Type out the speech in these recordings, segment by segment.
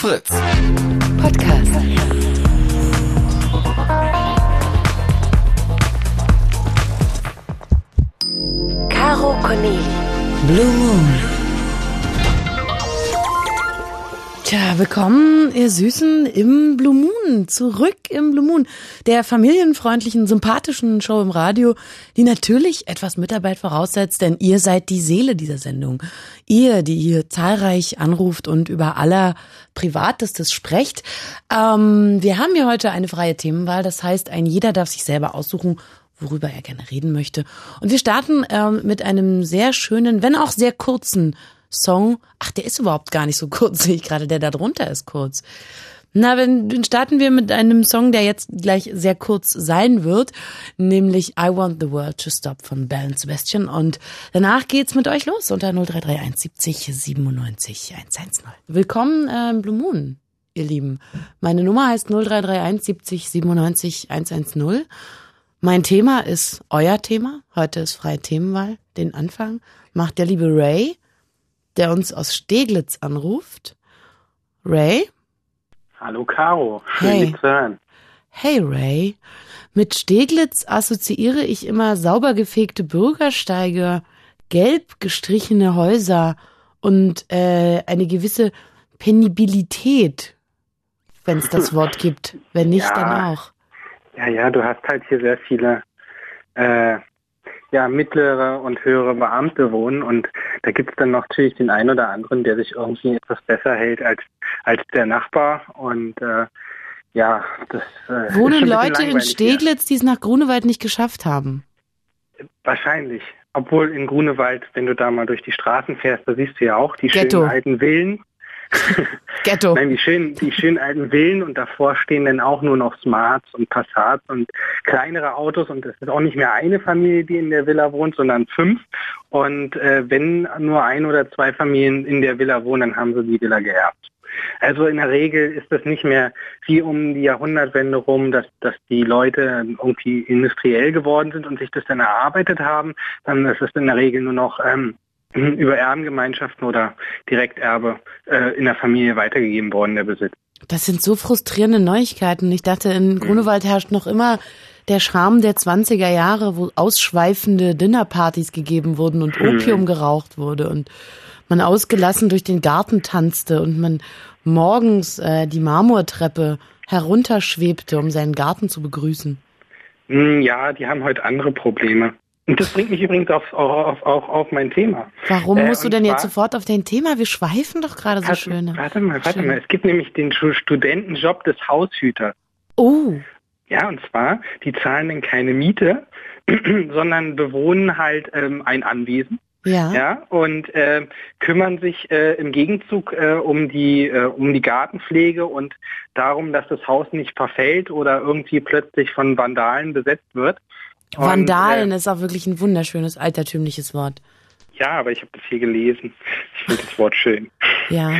Fritz. Podcast. Caro Corneli. Blue Moon. Tja, willkommen, ihr Süßen, im Blue Moon. Zurück im Blue Moon. Der familienfreundlichen, sympathischen Show im Radio, die natürlich etwas Mitarbeit voraussetzt, denn ihr seid die Seele dieser Sendung. Ihr, die hier zahlreich anruft und über aller Privatestes sprecht. Wir haben hier heute eine freie Themenwahl. Das heißt, ein jeder darf sich selber aussuchen, worüber er gerne reden möchte. Und wir starten mit einem sehr schönen, wenn auch sehr kurzen Song. Ach, der ist überhaupt gar nicht so kurz, sehe ich gerade. Der da drunter ist kurz. Na, dann starten wir mit einem Song, der jetzt gleich sehr kurz sein wird, nämlich I Want the World to Stop von Belle & Sebastian. Und danach geht's mit euch los unter 0331 70 97 110. Willkommen im Blue Moon, ihr Lieben. Meine Nummer heißt 0331 70 97 110. Mein Thema ist euer Thema. Heute ist freie Themenwahl. Den Anfang macht der liebe Ray, der uns aus Steglitz anruft. Ray? Hallo Caro, schön dich zu hören. Hey Ray, mit Steglitz assoziiere ich immer sauber gefegte Bürgersteige, gelb gestrichene Häuser und eine gewisse Penibilität, wenn es das Wort gibt. Wenn nicht, Ja. dann auch. Ja, du hast halt hier sehr viele mittlere und höhere Beamte wohnen und da gibt es dann noch natürlich den einen oder anderen, der sich irgendwie etwas besser hält als der Nachbar und das ist Wohnen schon ein Leute bisschen in langweilig Steglitz, die es nach Grunewald nicht geschafft haben? hier. Wahrscheinlich. Obwohl in Grunewald, wenn du da mal durch die Straßen fährst, da siehst du ja auch die Ghetto. schönen alten Villen. Ghetto. Nein, die schönen alten Villen und davor stehen dann auch nur noch Smarts und Passats und kleinere Autos und es ist auch nicht mehr eine Familie, die in der Villa wohnt, sondern 5 und wenn nur 1 oder 2 Familien in der Villa wohnen, dann haben sie die Villa geerbt. Also in der Regel ist das nicht mehr wie um die Jahrhundertwende rum, dass die Leute irgendwie industriell geworden sind und sich das dann erarbeitet haben, sondern es ist in der Regel nur noch über Erbengemeinschaften oder Direkterbe in der Familie weitergegeben worden, der Besitz. Das sind so frustrierende Neuigkeiten. Ich dachte, in Grunewald herrscht noch immer der Charme der 20er Jahre, wo ausschweifende Dinnerpartys gegeben wurden und Opium geraucht wurde und man ausgelassen durch den Garten tanzte und man morgens die Marmortreppe herunterschwebte, um seinen Garten zu begrüßen. Ja, die haben heute andere Probleme. Und das bringt mich übrigens auch auf mein Thema. Warum musst du denn jetzt sofort auf dein Thema? Wir schweifen doch gerade so schön. Warte mal. Es gibt nämlich den Studentenjob des Haushüters. Oh. Ja, und zwar, die zahlen dann keine Miete, sondern bewohnen halt ein Anwesen. Ja, und kümmern sich im Gegenzug um die Gartenpflege und darum, dass das Haus nicht verfällt oder irgendwie plötzlich von Vandalen besetzt wird. Vandalen ist auch wirklich ein wunderschönes, altertümliches Wort. Ja, aber ich habe das hier gelesen. Ich finde das Wort schön. Ja.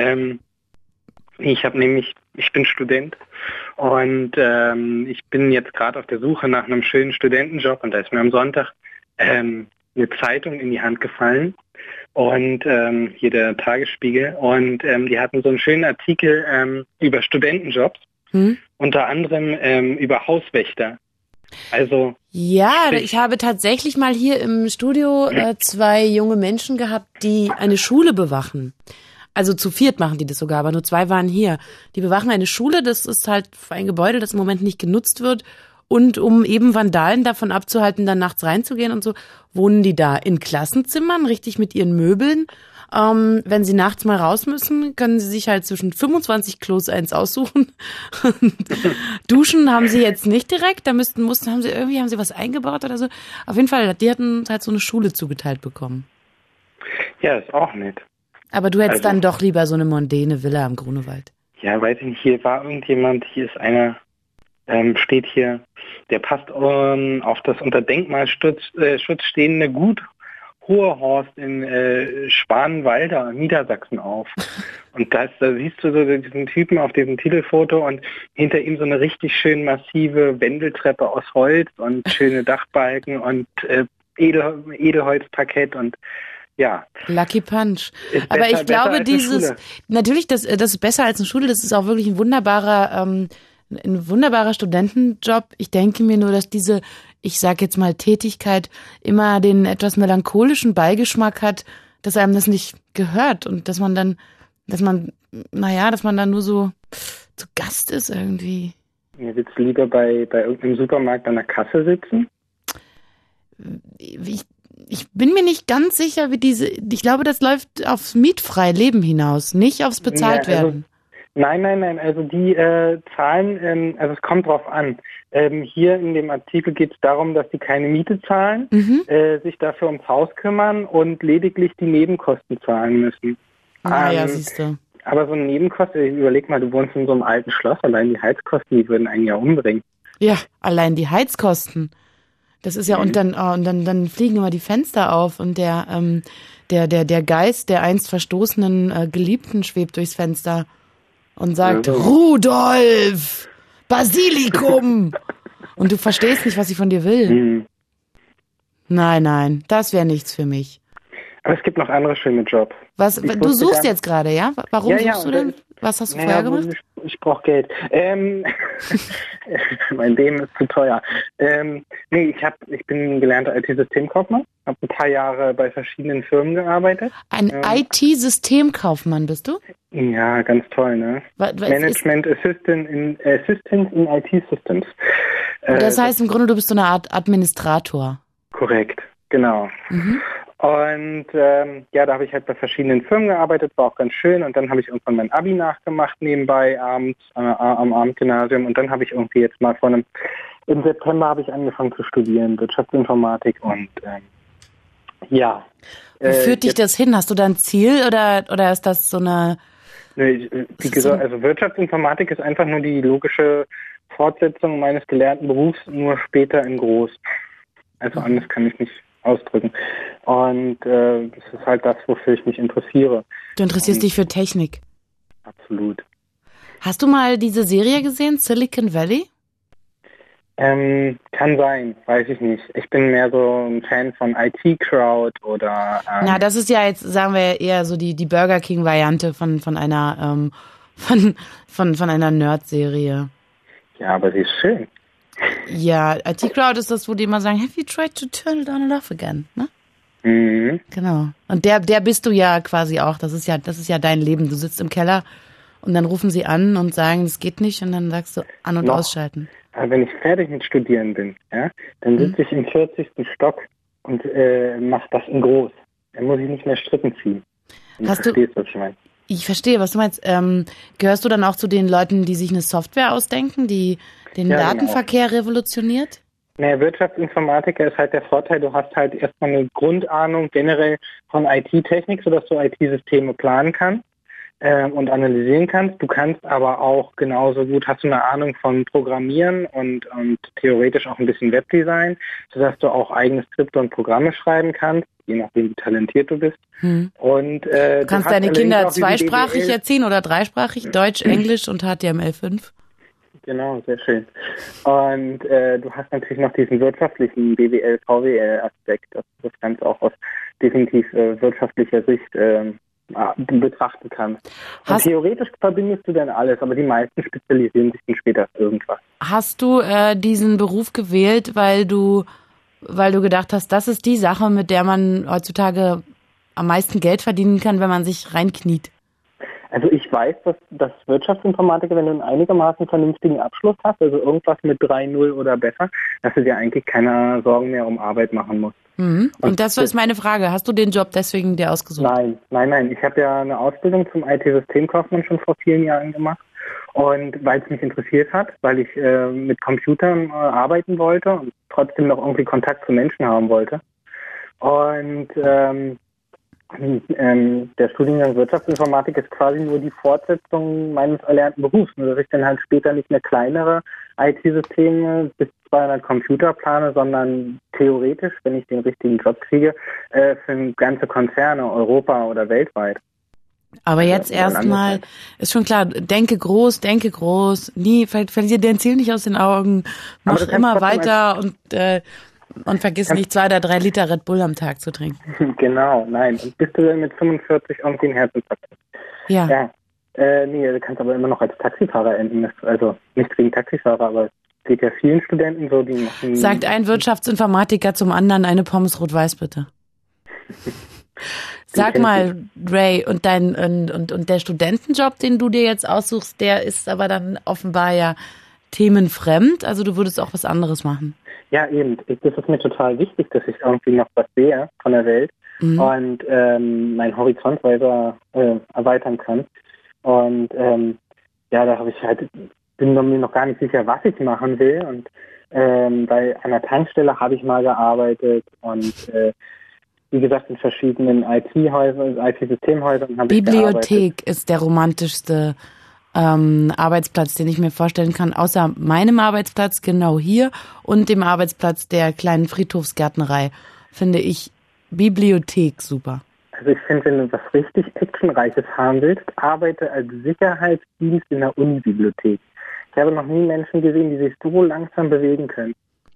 Ich bin Student und ich bin jetzt gerade auf der Suche nach einem schönen Studentenjob und da ist mir am Sonntag eine Zeitung in die Hand gefallen und hier der Tagesspiegel und die hatten so einen schönen Artikel über Studentenjobs, unter anderem über Hauswächter. Also ja, ich habe tatsächlich mal hier im Studio 2 junge Menschen gehabt, die eine Schule bewachen. Also zu 4 machen die das sogar, aber nur 2 waren hier. Die bewachen eine Schule, das ist halt ein Gebäude, das im Moment nicht genutzt wird. Und um eben Vandalen davon abzuhalten, dann nachts reinzugehen und so, wohnen die da in Klassenzimmern, richtig mit ihren Möbeln. Wenn sie nachts mal raus müssen, können sie sich halt zwischen 25 Klos eins aussuchen. Duschen haben sie jetzt nicht direkt, da haben sie was eingebaut oder so. Auf jeden Fall, die hatten halt so eine Schule zugeteilt bekommen. ja, ist auch nett. Aber du hättest dann doch lieber so eine mondäne Villa am Grunewald. Ja, weiß ich nicht, hier war irgendjemand, hier ist einer, steht hier, der passt auf das unter Denkmalschutz stehende Gut Hohe Horst in Spanwalder, Niedersachsen auf. Und da siehst du so diesen Typen auf diesem Titelfoto und hinter ihm so eine richtig schön massive Wendeltreppe aus Holz und schöne Dachbalken und Edelholzparkett und Ja. Lucky Punch. Ist Aber besser- ich glaube, besser als eine Schule. natürlich, das ist besser als eine Schule. Das ist auch wirklich ein wunderbarer Studentenjob. Ich denke mir nur, dass diese, ich sag jetzt mal, Tätigkeit immer den etwas melancholischen Beigeschmack hat, dass einem das nicht gehört und dass man dann nur so zu Gast ist irgendwie. Mir willst du lieber bei irgendeinem Supermarkt an der Kasse sitzen? Ich bin mir nicht ganz sicher, ich glaube, das läuft aufs mietfreie Leben hinaus, nicht aufs bezahlt Ja, also- werden. Nein, also die Zahlen, also es kommt drauf an. Hier in dem Artikel geht es darum, dass die keine Miete zahlen, sich dafür ums Haus kümmern und lediglich die Nebenkosten zahlen müssen. Ja, siehst du. Aber so eine Nebenkosten, überleg mal, du wohnst in so einem alten Schloss, allein die Heizkosten, die würden einen ja umbringen. Ja, allein die Heizkosten. Das ist ja, und dann fliegen immer die Fenster auf und der Geist der einst verstoßenen Geliebten schwebt durchs Fenster und sagt, Rudolf, Basilikum. Und du verstehst nicht, was sie von dir will. Nein, das wäre nichts für mich. Aber es gibt noch andere schöne Jobs. Du suchst jetzt gerade, ja? Warum Ja, suchst du denn? Was hast du vorher gemacht? Ich brauche Geld. Mein Leben ist zu teuer. Ich bin gelernter IT-Systemkaufmann, habe ein paar Jahre bei verschiedenen Firmen gearbeitet. Ein IT-Systemkaufmann bist du? Ja, ganz toll, ne? Management Assistant in IT-Systems. Das heißt im Grunde, du bist so eine Art Administrator. Korrekt, genau. Und da habe ich halt bei verschiedenen Firmen gearbeitet, war auch ganz schön. Und dann habe ich irgendwann mein Abi nachgemacht, nebenbei abends am Abendgymnasium. Und dann habe ich irgendwie jetzt mal im September habe ich angefangen zu studieren, Wirtschaftsinformatik. Und Wo führt dich das hin? Hast du da ein Ziel oder ist das so eine... Wie gesagt, also Wirtschaftsinformatik ist einfach nur die logische Fortsetzung meines gelernten Berufs, nur später in groß. Also anders kann ich nicht ausdrücken. Und das ist halt das, wofür ich mich interessiere. Du interessierst dich für Technik? Absolut. Hast du mal diese Serie gesehen, Silicon Valley? Kann sein, weiß ich nicht. Ich bin mehr so ein Fan von IT-Crowd oder... Na, das ist ja jetzt, sagen wir, eher so die Burger King-Variante von einer einer Nerd-Serie. Ja, aber sie ist schön. Ja, IT-Crowd ist das, wo die immer sagen, have you tried to turn it on and off again, ne? Mhm. Genau. Und der bist du ja quasi auch. Das ist ja dein Leben. Du sitzt im Keller und dann rufen sie an und sagen, das geht nicht und dann sagst du an- und ausschalten. Aber wenn ich fertig mit Studieren bin, ja, dann sitze ich im 40. Stock und mache das in groß. Dann muss ich nicht mehr Strippen ziehen. Verstehst du, was ich meine? Ich verstehe, was du meinst. Gehörst du dann auch zu den Leuten, die sich eine Software ausdenken, die den Datenverkehr revolutioniert? Naja, Wirtschaftsinformatiker ist halt der Vorteil, du hast halt erstmal eine Grundahnung generell von IT-Technik, sodass du IT-Systeme planen kannst und analysieren kannst. Du kannst aber auch genauso gut, hast du eine Ahnung von Programmieren und theoretisch auch ein bisschen Webdesign, sodass du auch eigene Skripte und Programme schreiben kannst, je nachdem wie talentiert du bist. Und du kannst deine Kinder zweisprachig erziehen oder dreisprachig, Deutsch, Englisch und HTML5. Genau, sehr schön. Und du hast natürlich noch diesen wirtschaftlichen BWL, VWL-Aspekt, dass du das Ganze auch aus definitiv wirtschaftlicher Sicht betrachten kannst. Und theoretisch verbindest du dann alles, aber die meisten spezialisieren sich dann später auf irgendwas. Hast du diesen Beruf gewählt, weil du gedacht hast, das ist die Sache, mit der man heutzutage am meisten Geld verdienen kann, wenn man sich reinkniet? Also ich weiß, dass Wirtschaftsinformatiker, wenn du einen einigermaßen vernünftigen Abschluss hast, also irgendwas mit 3,0 oder besser, dass du dir eigentlich keine Sorgen mehr um Arbeit machen musst. Mhm. Und das ist meine Frage. Hast du den Job deswegen dir ausgesucht? Nein. Ich habe ja eine Ausbildung zum IT-Systemkaufmann schon vor vielen Jahren gemacht. Und weil es mich interessiert hat, weil ich mit Computern arbeiten wollte und trotzdem noch irgendwie Kontakt zu Menschen haben wollte. Und der Studiengang Wirtschaftsinformatik ist quasi nur die Fortsetzung meines erlernten Berufs, nur dass ich dann halt später nicht mehr kleinere IT-Systeme bis 200 Computer plane, sondern theoretisch, wenn ich den richtigen Job kriege, für ganze Konzerne, Europa oder weltweit. Aber jetzt erstmal, ist schon klar, denke groß, nie, verliere dein Ziel nicht aus den Augen, mach immer weiter und Und vergiss nicht 2 oder 3 Liter Red Bull am Tag zu trinken. Genau, nein. Und bist du dann mit 45 irgendwie einen Herzinfarkt? Ja. Nee, du kannst aber immer noch als Taxifahrer enden. Also nicht wegen Taxifahrer, aber es geht ja vielen Studenten so, die machen... Sagt ein Wirtschaftsinformatiker zum anderen eine Pommes rot-weiß bitte. Sag mal, Ray, und der Studentenjob, den du dir jetzt aussuchst, der ist aber dann offenbar ja themenfremd. Also du würdest auch was anderes machen. Ja, eben. Das ist mir total wichtig, dass ich irgendwie noch was sehe von der Welt und meinen Horizont weiter erweitern kann. Und da habe ich halt, bin mir noch gar nicht sicher, was ich machen will. Und bei einer Tankstelle habe ich mal gearbeitet und wie gesagt in verschiedenen IT-Häusern, IT-Systemhäusern habe ich gearbeitet. Bibliothek ist der romantischste Arbeitsplatz, den ich mir vorstellen kann, außer meinem Arbeitsplatz genau hier und dem Arbeitsplatz der kleinen Friedhofsgärtnerei, finde ich Bibliothek super. Also ich finde, wenn du was richtig Actionreiches haben willst, arbeite als Sicherheitsdienst in der Unibibliothek. Ich habe noch nie Menschen gesehen, die sich so langsam bewegen können.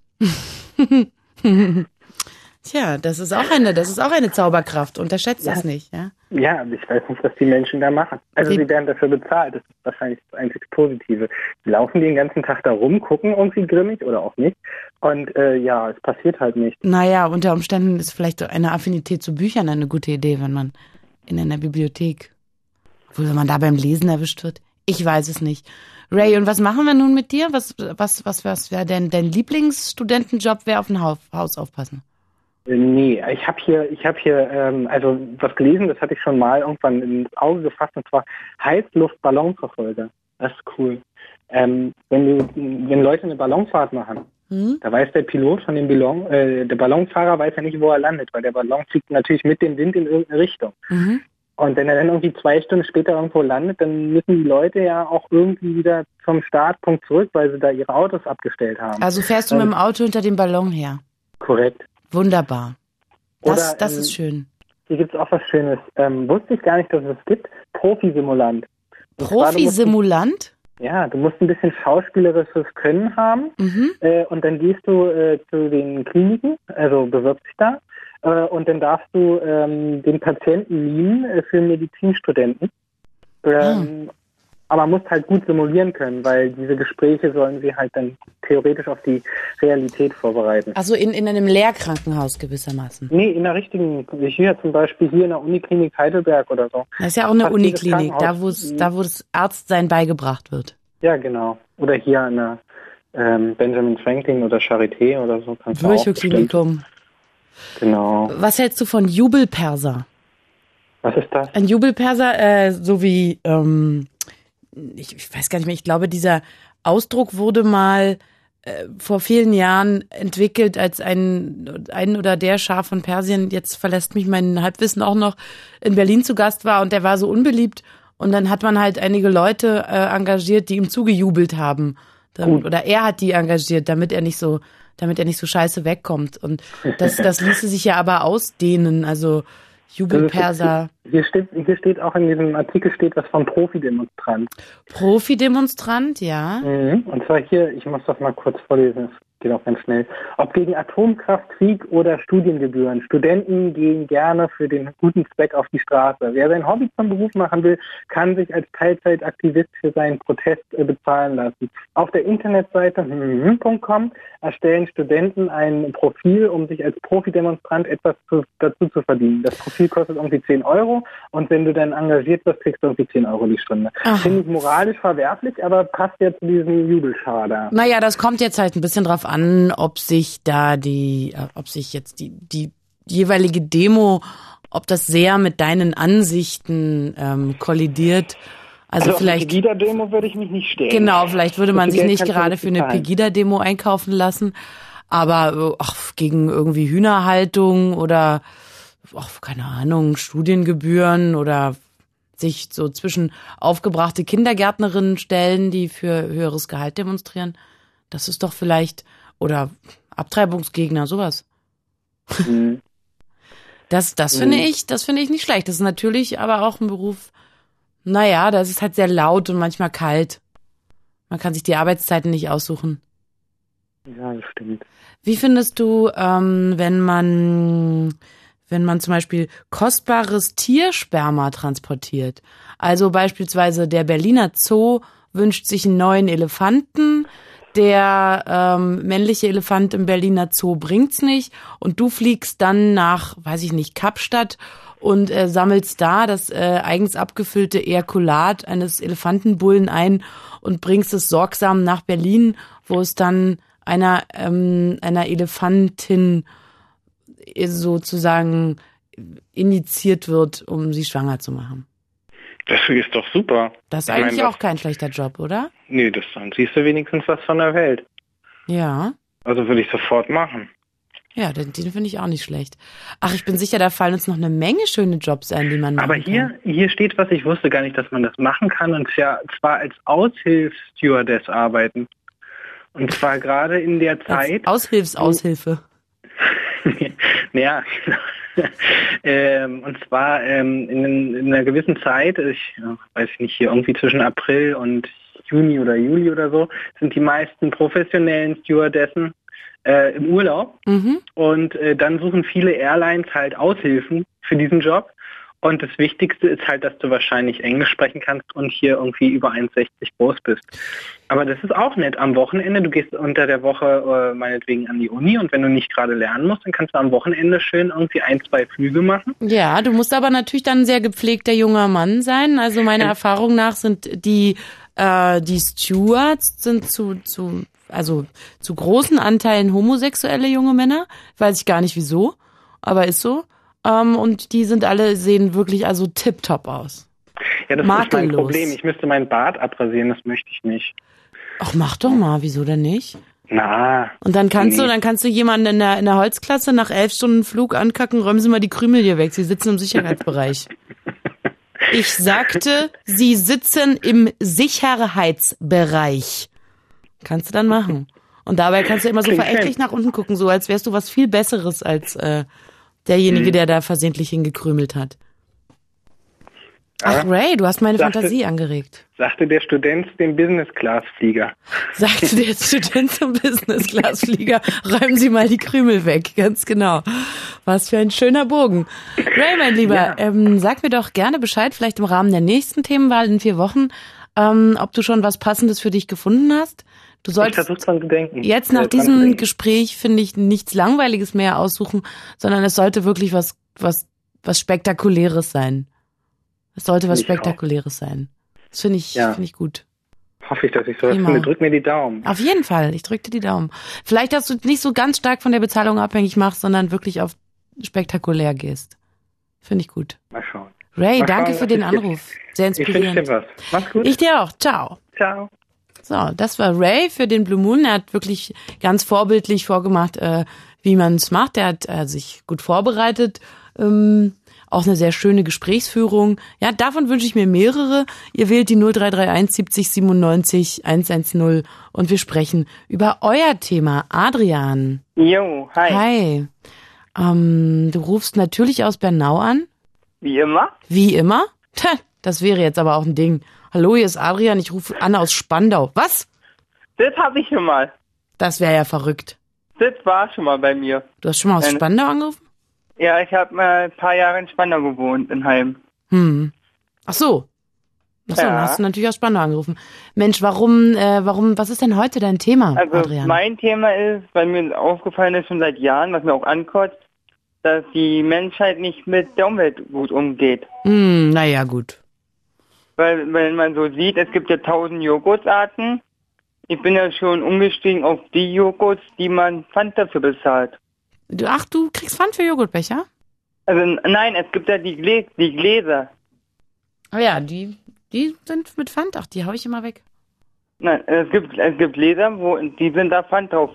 Tja, das ist auch eine Zauberkraft. Unterschätzt das nicht, ja? Ja, ich weiß nicht, was die Menschen da machen. Also sie werden dafür bezahlt. Das ist wahrscheinlich das einzig Positive. Sie laufen den ganzen Tag da rum, gucken irgendwie grimmig oder auch nicht. Und es passiert halt nicht. Naja, unter Umständen ist vielleicht eine Affinität zu Büchern eine gute Idee, wenn man in einer Bibliothek, wenn man da beim Lesen erwischt wird. Ich weiß es nicht. Ray, und was machen wir nun mit dir? Was wäre denn dein Lieblingsstudentenjob? Wäre auf ein Haus aufpassen? Nee, ich habe hier also was gelesen, das hatte ich schon mal irgendwann ins Auge gefasst, und zwar Heißluftballonverfolger. Das ist cool. Wenn Leute eine Ballonfahrt machen, da weiß der Pilot von dem Ballon, der Ballonfahrer weiß ja nicht, wo er landet, weil der Ballon fliegt natürlich mit dem Wind in irgendeine Richtung. Und wenn er dann irgendwie 2 Stunden später irgendwo landet, dann müssen die Leute ja auch irgendwie wieder zum Startpunkt zurück, weil sie da ihre Autos abgestellt haben. Also fährst du mit dem Auto hinter dem Ballon her? Korrekt. Wunderbar. Das ist schön. Hier gibt es auch was Schönes. Wusste ich gar nicht, dass es gibt. Profisimulant. Profisimulant? Ja, du musst ein bisschen schauspielerisches Können haben. Und dann gehst du zu den Kliniken, also bewirbst dich da. Und dann darfst du den Patienten mimen für Medizinstudenten. Aber man muss halt gut simulieren können, weil diese Gespräche sollen sie halt dann theoretisch auf die Realität vorbereiten. Also in einem Lehrkrankenhaus gewissermaßen? Nee, in der richtigen, hier zum Beispiel hier in der Uniklinik Heidelberg oder so. Das ist ja auch eine Uniklinik, da wo das Arztsein beigebracht wird. Ja, genau. Oder hier an der Benjamin Franklin oder Charité oder so. Virchow-Klinikum. Genau. Was hältst du von Jubelperser? Was ist das? Ein Jubelperser, so wie... Ich weiß gar nicht mehr, ich glaube, dieser Ausdruck wurde mal vor vielen Jahren entwickelt, als ein oder der Schah von Persien, jetzt verlässt mich mein Halbwissen, auch noch in Berlin zu Gast war, und der war so unbeliebt, und dann hat man halt einige Leute engagiert, die ihm zugejubelt haben. Oder er hat die engagiert, damit er nicht so scheiße wegkommt. Und das ließe sich ja aber ausdehnen, also Jubelperser. Hier steht auch in diesem Artikel was von Profidemonstrant. Profidemonstrant, ja. Und zwar hier, ich muss das mal kurz vorlesen, es geht auch ganz schnell. Ob gegen Atomkraft, Krieg oder Studiengebühren. Studenten gehen gerne für den guten Zweck auf die Straße. Wer sein Hobby zum Beruf machen will, kann sich als Teilzeitaktivist für seinen Protest bezahlen lassen. Auf der Internetseite .com erstellen Studenten ein Profil, um sich als Profidemonstrant etwas dazu zu verdienen. Das Profil kostet irgendwie 10 Euro, und wenn du dann engagiert wirst, kriegst du irgendwie 10 Euro die Stunde. Finde ich moralisch verwerflich, aber passt ja zu diesem Jubelschar da. Naja, das kommt jetzt halt ein bisschen drauf an, ob sich jetzt die jeweilige Demo, ob das sehr mit deinen Ansichten kollidiert. Also vielleicht auf eine Pegida-Demo würde ich mich nicht stellen. Genau, vielleicht würde man sich nicht gerade für eine Pegida-Demo einkaufen lassen, aber gegen irgendwie Hühnerhaltung oder keine Ahnung, Studiengebühren oder sich so zwischen aufgebrachte Kindergärtnerinnen stellen, die für höheres Gehalt demonstrieren. Das ist doch vielleicht, oder Abtreibungsgegner, sowas. Das finde ich nicht schlecht. Das ist natürlich aber auch ein Beruf, naja, das ist halt sehr laut und manchmal kalt. Man kann sich die Arbeitszeiten nicht aussuchen. Ja, das stimmt. Wie findest du, wenn man zum Beispiel kostbares Tiersperma transportiert? Also beispielsweise der Berliner Zoo wünscht sich einen neuen Elefanten, der männliche Elefant im Berliner Zoo bringt's nicht und du fliegst dann nach, weiß ich nicht, Kapstadt und sammelst da das eigens abgefüllte Ejakulat eines Elefantenbullen ein und bringst es sorgsam nach Berlin, wo es dann einer Elefantin sozusagen initiiert wird, um sie schwanger zu machen. Das ist doch super. Das ist eigentlich auch kein schlechter Job, oder? Nee, dann siehst du wenigstens was von der Welt. Ja. Also würde ich sofort machen. Ja, den finde ich auch nicht schlecht. Ach, ich bin sicher, da fallen uns noch eine Menge schöne Jobs ein, die man machen kann. Aber hier steht was, ich wusste gar nicht, dass man das machen kann, und zwar als Aushilfsstewardess arbeiten. Und zwar gerade in der Zeit... Aushilfe. Ja, und zwar in einer gewissen Zeit, ich weiß nicht, hier irgendwie zwischen April und Juni oder Juli oder so, sind die meisten professionellen Stewardessen im Urlaub. Mhm. Und dann suchen viele Airlines halt Aushilfen für diesen Job. Und das Wichtigste ist halt, dass du wahrscheinlich Englisch sprechen kannst und hier irgendwie über 1,60 groß bist. Aber das ist auch nett. Am Wochenende, du gehst unter der Woche meinetwegen an die Uni, und wenn du nicht gerade lernen musst, dann kannst du am Wochenende schön irgendwie 1-2 Flüge machen. Ja, du musst aber natürlich dann ein sehr gepflegter junger Mann sein. Also meiner Erfahrung nach sind die Stewards sind zu großen Anteilen homosexuelle junge Männer. Weiß ich gar nicht wieso, aber ist so. Und die sehen wirklich also tipptopp aus. Ja, das ist mein Problem. Ich müsste meinen Bart abrasieren, das möchte ich nicht. Ach, mach doch mal, wieso denn nicht? Na. Und dann kannst du jemanden in der Holzklasse nach 11 Stunden Flug ankacken, räumen Sie mal die Krümel hier weg, Sie sitzen im Sicherheitsbereich. Ich sagte, Sie sitzen im Sicherheitsbereich. Kannst du dann machen. Und dabei kannst du immer so verächtlich nach unten gucken, so als wärst du was viel Besseres als derjenige, der da versehentlich hingekrümelt hat. Ach, Ray, du hast meine Fantasie angeregt. Sagte der Student dem Business-Class-Flieger. Sagte der Student zum Business-Class-Flieger, räumen Sie mal die Krümel weg, ganz genau. Was für ein schöner Bogen. Ray, mein Lieber, sag mir doch gerne Bescheid, vielleicht im Rahmen der nächsten Themenwahl in 4 Wochen, ob du schon was Passendes für dich gefunden hast. Du solltest jetzt nach diesem Gespräch, finde ich, nichts Langweiliges mehr aussuchen, sondern es sollte wirklich was Spektakuläres sein. Es sollte was Spektakuläres sein. Das finde ich gut. Hoffe ich, dass ich sowas finde. Drück mir die Daumen. Auf jeden Fall, ich drücke dir die Daumen. Vielleicht, dass du nicht so ganz stark von der Bezahlung abhängig machst, sondern wirklich auf spektakulär gehst. Finde ich gut. Mal schauen. Ray, danke für den Anruf. Sehr inspirierend. Ich wünsche dir was. Mach's gut. Ich dir auch. Ciao. Ciao. So, das war Ray für den Blue Moon. Er hat wirklich ganz vorbildlich vorgemacht, wie man es macht. Er hat sich gut vorbereitet. Auch eine sehr schöne Gesprächsführung. Ja, davon wünsche ich mir mehrere. Ihr wählt die 0331 70 97 110 und wir sprechen über euer Thema. Adrian. Jo, hi. Hi. Du rufst natürlich aus Bernau an. Wie immer? Wie immer? Das wäre jetzt aber auch ein Ding. Hallo, hier ist Adrian, ich rufe an aus Spandau. Was? Das habe ich schon mal. Das wäre ja verrückt. Das war schon mal bei mir. Du hast schon mal aus Spandau angerufen? Ja, ich habe mal ein paar Jahre in Spandau gewohnt, in Heim. Ach so, dann hast du natürlich aus Spandau angerufen. Mensch, was ist denn heute dein Thema, Adrian? Mein Thema ist, weil mir aufgefallen ist schon seit Jahren, was mir auch ankotzt, dass die Menschheit nicht mit der Umwelt gut umgeht. Naja, gut. Weil, wenn man so sieht, es gibt ja 1000 Joghurtarten. Ich bin ja schon umgestiegen auf die Joghurts, die man Pfand dafür bezahlt. Du kriegst Pfand für Joghurtbecher? Also, nein, es gibt ja die Gläser. Oh ja, die sind mit Pfand. Ach, die hau ich immer weg. Nein, es gibt Gläser, die sind da Pfand drauf.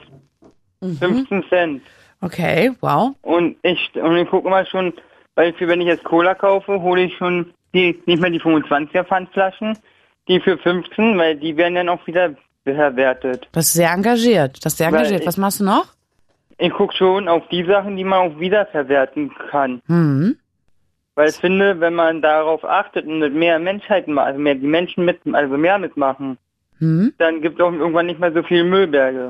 15 Cent. Okay, wow. Und ich gucke immer schon, weil wenn ich jetzt Cola kaufe, hole ich schon nicht mehr die 25er Pfandflaschen, die für 15, weil die werden dann auch wieder verwertet. Das ist sehr engagiert. Was machst du noch? Ich gucke schon auf die Sachen, die man auch wiederverwerten kann. Weil ich finde, wenn man darauf achtet und mit mehr Menschheiten, also mehr die Menschen mehr mitmachen, dann gibt es auch irgendwann nicht mehr so viele Müllberge.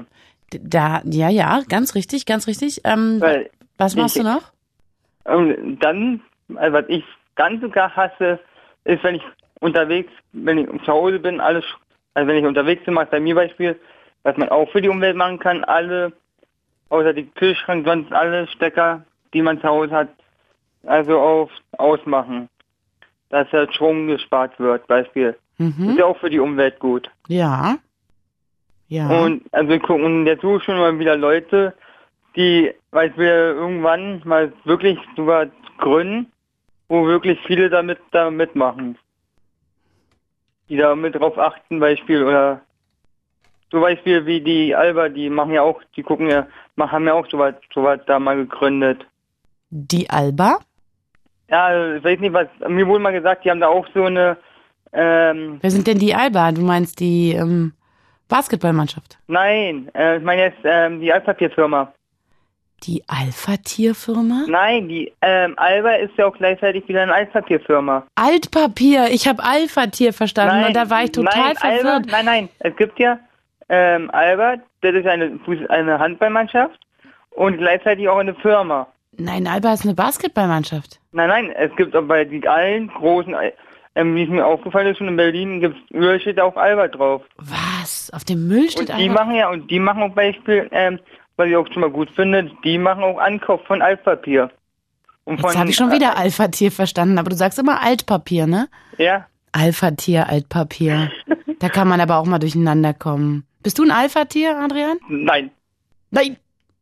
Ja, ganz richtig. Was machst du noch? Und dann, also was ich ganz sogar hasse, ist, wenn ich zu Hause bin, alles, also wenn ich unterwegs bin, bei mir Beispiel, was man auch für die Umwelt machen kann, alle, außer die Kühlschrank, sonst alle Stecker, die man zu Hause hat, also ausmachen, dass der Strom gespart wird, Beispiel. Ist ja auch für die Umwelt gut. Ja. Und also wir gucken jetzt so schon mal wieder Leute, die, weil wir irgendwann mal wirklich sogar gründen, wo wirklich viele da mitmachen. Die da mit drauf achten, Beispiel, oder so Beispiel wie die Alba, die machen ja auch, haben ja auch sowas da mal gegründet. Die Alba? Ja, ich weiß nicht, mir wurde mal gesagt, die haben da auch so eine, Wer sind denn die Alba? Du meinst die, Basketballmannschaft? Nein, ich meine jetzt, die Altpapierfirma. Die Alpha-Tier-Firma? Nein, die Alba ist ja auch gleichzeitig wieder eine Altpapierfirma. Altpapier, ich habe Alpha-Tier verstanden und da war ich total verwirrt. Nein, es gibt ja Alba, das ist eine Handballmannschaft und gleichzeitig auch eine Firma. Nein, Alba ist eine Basketballmannschaft. Nein, es gibt auch bei allen großen, wie es mir aufgefallen ist, schon in Berlin überall steht auch Alba drauf. Was? Auf dem Müll steht Alba? Die machen auch Beispiel, was ich auch schon mal gut finde, die machen auch Ankauf von Altpapier. Jetzt habe ich schon wieder Alpha-Tier verstanden, aber du sagst immer Altpapier, ne? Ja. Alpha-Tier, Altpapier. Da kann man aber auch mal durcheinander kommen. Bist du ein Alpha-Tier, Adrian? Nein. Nein.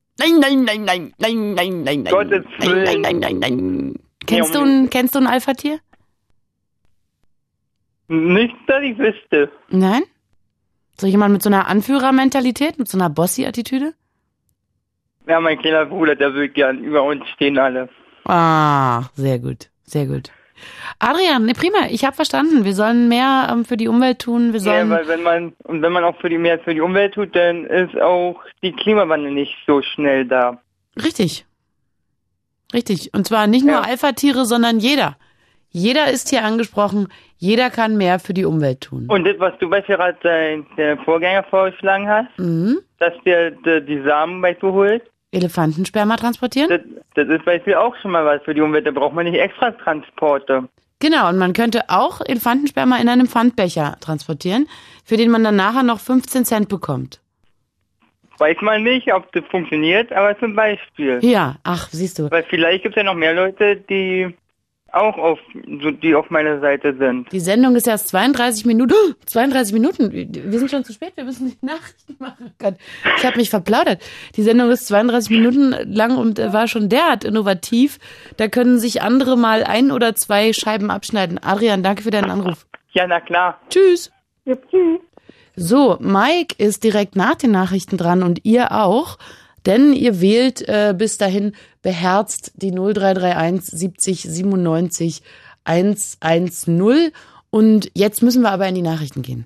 Gottes Willen. Nein. Kennst du ein Alpha-Tier? Nicht, dass ich wüsste. Nein? So jemand mit so einer Anführermentalität, mit so einer Bossy-Attitüde? Ja, mein kleiner Bruder, der will gern, über uns stehen alle. Ah, sehr gut. Adrian, prima, ich habe verstanden. Wir sollen mehr für die Umwelt tun. Ja, weil wenn man auch mehr für die Umwelt tut, dann ist auch die Klimawandel nicht so schnell da. Richtig. Und zwar nicht nur Alpha-Tiere, sondern jeder. Jeder ist hier angesprochen. Jeder kann mehr für die Umwelt tun. Und das, was du beispielsweise der Vorgänger vorgeschlagen hast, dass der die Samen bei dir holt. Elefantensperma transportieren? Das ist beispielsweise auch schon mal was für die Umwelt. Da braucht man nicht extra Transporte. Genau, und man könnte auch Elefantensperma in einem Pfandbecher transportieren, für den man dann nachher noch 15 Cent bekommt. Weiß man nicht, ob das funktioniert, aber zum Beispiel. Ja, siehst du. Weil vielleicht gibt es ja noch mehr Leute, die auch auf meiner Seite sind. Die Sendung ist erst 32 Minuten. 32 Minuten? Wir sind schon zu spät, wir müssen die Nachrichten machen. Gott, ich habe mich verplaudert. Die Sendung ist 32 Minuten lang und war schon derart innovativ. Da können sich andere mal 1 oder 2 Scheiben abschneiden. Adrian, danke für deinen Anruf. Ja, na klar. Tschüss. Ja, tschüss. So, Mike ist direkt nach den Nachrichten dran und ihr auch. Denn ihr wählt bis dahin beherzt die 0331 70 97 110. Und jetzt müssen wir aber in die Nachrichten gehen.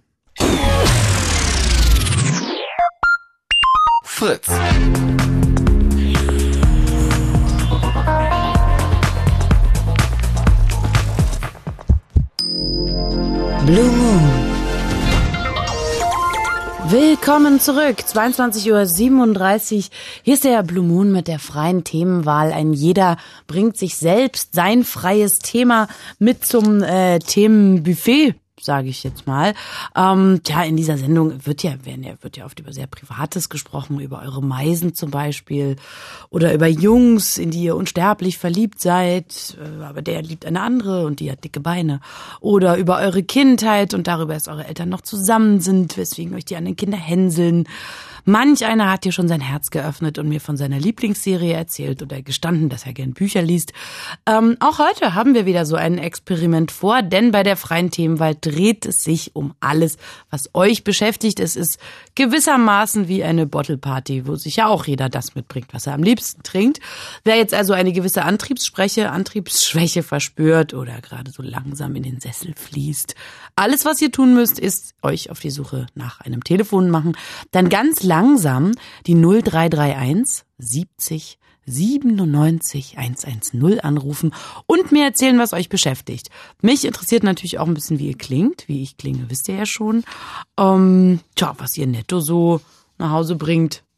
Fritz. Blue Moon. Willkommen zurück, 22:37 Uhr. Hier ist der Blue Moon mit der freien Themenwahl. Ein jeder bringt sich selbst sein freies Thema mit zum Themenbuffet, sage ich jetzt mal. In dieser Sendung wird ja oft über sehr Privates gesprochen, über eure Meisen zum Beispiel oder über Jungs, in die ihr unsterblich verliebt seid, aber der liebt eine andere und die hat dicke Beine. Oder über eure Kindheit und darüber, dass eure Eltern noch zusammen sind, weswegen euch die anderen Kinder hänseln. Manch einer hat dir schon sein Herz geöffnet und mir von seiner Lieblingsserie erzählt oder gestanden, dass er gern Bücher liest. Auch heute haben wir wieder so ein Experiment vor, denn bei der freien Themenwahl dreht es sich um alles, was euch beschäftigt. Es ist gewissermaßen wie eine Bottle-Party, wo sich ja auch jeder das mitbringt, was er am liebsten trinkt. Wer jetzt also eine gewisse Antriebsschwäche verspürt oder gerade so langsam in den Sessel fließt, alles, was ihr tun müsst, ist euch auf die Suche nach einem Telefon machen, dann ganz langsam die 0331 70 97 110 anrufen und mir erzählen, was euch beschäftigt. Mich interessiert natürlich auch ein bisschen, wie ihr klingt. Wie ich klinge, wisst ihr ja schon. Was ihr netto so nach Hause bringt.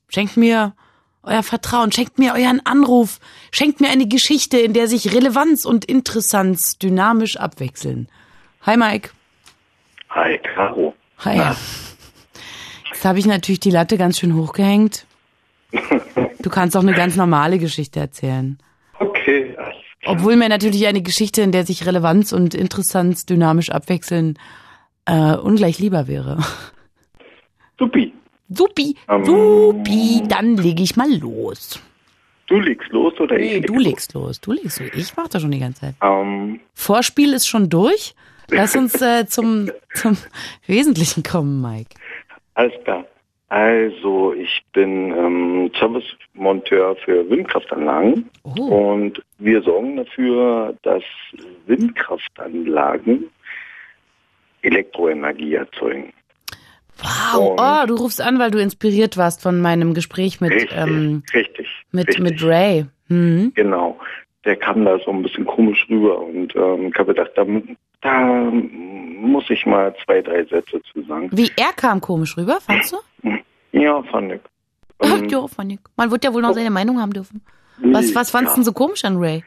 Schenkt mir euer Vertrauen, schenkt mir euren Anruf, schenkt mir eine Geschichte, in der sich Relevanz und Interessanz dynamisch abwechseln. Hi Mike. Hi Caro. Hi. Jetzt habe ich natürlich die Latte ganz schön hochgehängt. Du kannst auch eine ganz normale Geschichte erzählen. Okay. Obwohl mir natürlich eine Geschichte, in der sich Relevanz und Interessanz dynamisch abwechseln, ungleich lieber wäre. Supi. Supi, dann lege ich mal los. Du legst los oder ich? Nee, du legst los. Ich mach das schon die ganze Zeit. Vorspiel ist schon durch. Lass uns zum Wesentlichen kommen, Mike. Alles klar. Also, ich bin Servicemonteur für Windkraftanlagen und wir sorgen dafür, dass Windkraftanlagen Elektroenergie erzeugen. Wow, du rufst an, weil du inspiriert warst von meinem Gespräch mit mit Ray. Mhm. Genau. Der kam da so ein bisschen komisch rüber und ich habe gedacht, da muss ich mal 2, 3 Sätze zu sagen. Wie er kam komisch rüber, fandst du? Ja, fand ich. Ja, fand ich. Man wird ja wohl noch seine Meinung haben dürfen. Was fandst du denn so komisch an Ray?